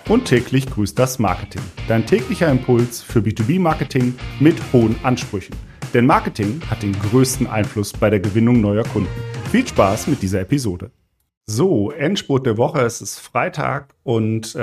Und täglich grüßt das Marketing. Dein täglicher Impuls für B2B-Marketing mit hohen Ansprüchen. Denn Marketing hat den größten Einfluss bei der Gewinnung neuer Kunden. Viel Spaß mit dieser Episode. So, Endspurt der Woche, es ist Freitag und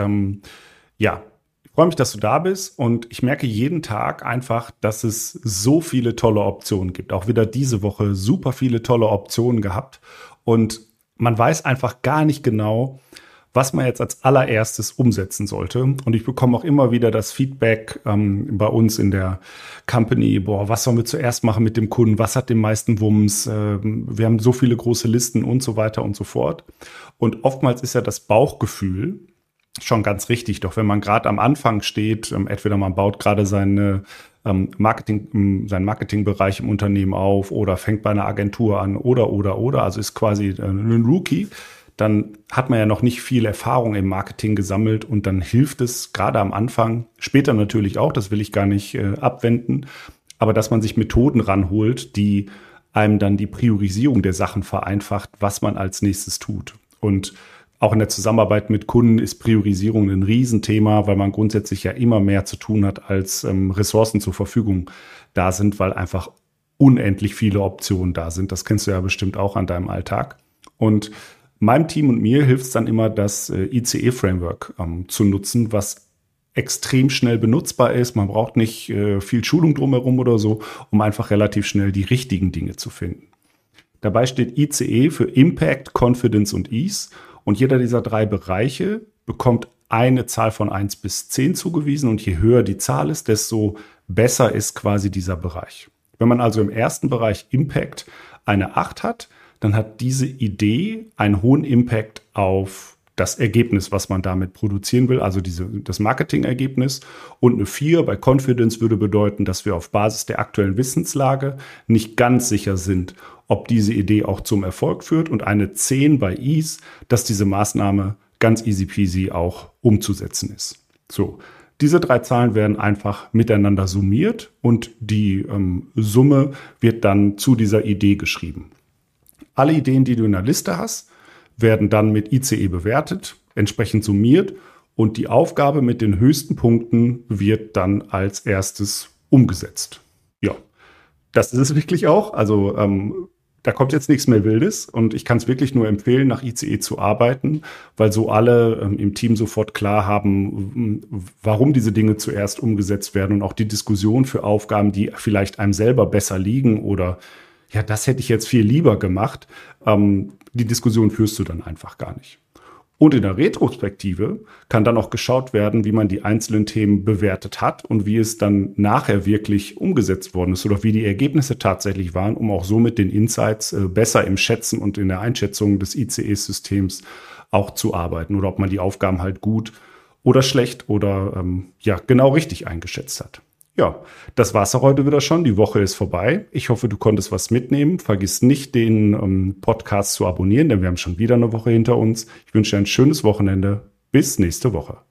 ich freue mich, dass du da bist und ich merke jeden Tag einfach, dass es so viele tolle Optionen gibt. Auch wieder diese Woche super viele tolle Optionen gehabt und man weiß einfach gar nicht genau, was man jetzt als allererstes umsetzen sollte. Und ich bekomme auch immer wieder das Feedback bei uns in der Company, was sollen wir zuerst machen mit dem Kunden, was hat den meisten Wumms, wir haben so viele große Listen und so weiter und so fort. Und oftmals ist ja das Bauchgefühl schon ganz richtig, doch wenn man gerade am Anfang steht, entweder man baut gerade seinen Marketingbereich im Unternehmen auf oder fängt bei einer Agentur an oder, also ist quasi ein Rookie, dann hat man ja noch nicht viel Erfahrung im Marketing gesammelt und dann hilft es gerade am Anfang, später natürlich auch, das will ich gar nicht abwenden, aber dass man sich Methoden ranholt, die einem dann die Priorisierung der Sachen vereinfacht, was man als nächstes tut. Und auch in der Zusammenarbeit mit Kunden ist Priorisierung ein Riesenthema, weil man grundsätzlich ja immer mehr zu tun hat, als Ressourcen zur Verfügung da sind, weil einfach unendlich viele Optionen da sind. Das kennst du ja bestimmt auch an deinem Alltag. Und meinem Team und mir hilft es dann immer, das ICE-Framework zu nutzen, was extrem schnell benutzbar ist. Man braucht nicht viel Schulung drumherum oder so, um einfach relativ schnell die richtigen Dinge zu finden. Dabei steht ICE für Impact, Confidence und Ease. Und jeder dieser 3 Bereiche bekommt eine Zahl von 1 bis 10 zugewiesen. Und je höher die Zahl ist, desto besser ist quasi dieser Bereich. Wenn man also im ersten Bereich Impact eine 8 hat, dann hat diese Idee einen hohen Impact auf das Ergebnis, was man damit produzieren will, also das Marketingergebnis. Und eine 4 bei Confidence würde bedeuten, dass wir auf Basis der aktuellen Wissenslage nicht ganz sicher sind, ob diese Idee auch zum Erfolg führt. Und eine 10 bei Ease, dass diese Maßnahme ganz easy peasy auch umzusetzen ist. So, diese 3 Zahlen werden einfach miteinander summiert und die Summe wird dann zu dieser Idee geschrieben. Alle Ideen, die du in der Liste hast, werden dann mit ICE bewertet, entsprechend summiert und die Aufgabe mit den höchsten Punkten wird dann als erstes umgesetzt. Ja, das ist es wirklich auch. Also da kommt jetzt nichts mehr Wildes und ich kann es wirklich nur empfehlen, nach ICE zu arbeiten, weil so alle im Team sofort klar haben, warum diese Dinge zuerst umgesetzt werden und auch die Diskussion für Aufgaben, die vielleicht einem selber besser liegen oder ja, das hätte ich jetzt viel lieber gemacht. Die Diskussion führst du dann einfach gar nicht. Und in der Retrospektive kann dann auch geschaut werden, wie man die einzelnen Themen bewertet hat und wie es dann nachher wirklich umgesetzt worden ist oder wie die Ergebnisse tatsächlich waren, um auch so mit den Insights besser im Schätzen und in der Einschätzung des ICE-Systems auch zu arbeiten oder ob man die Aufgaben halt gut oder schlecht oder genau richtig eingeschätzt hat. Ja, das war's auch heute wieder schon. Die Woche ist vorbei. Ich hoffe, du konntest was mitnehmen. Vergiss nicht, den Podcast zu abonnieren, denn wir haben schon wieder eine Woche hinter uns. Ich wünsche dir ein schönes Wochenende. Bis nächste Woche.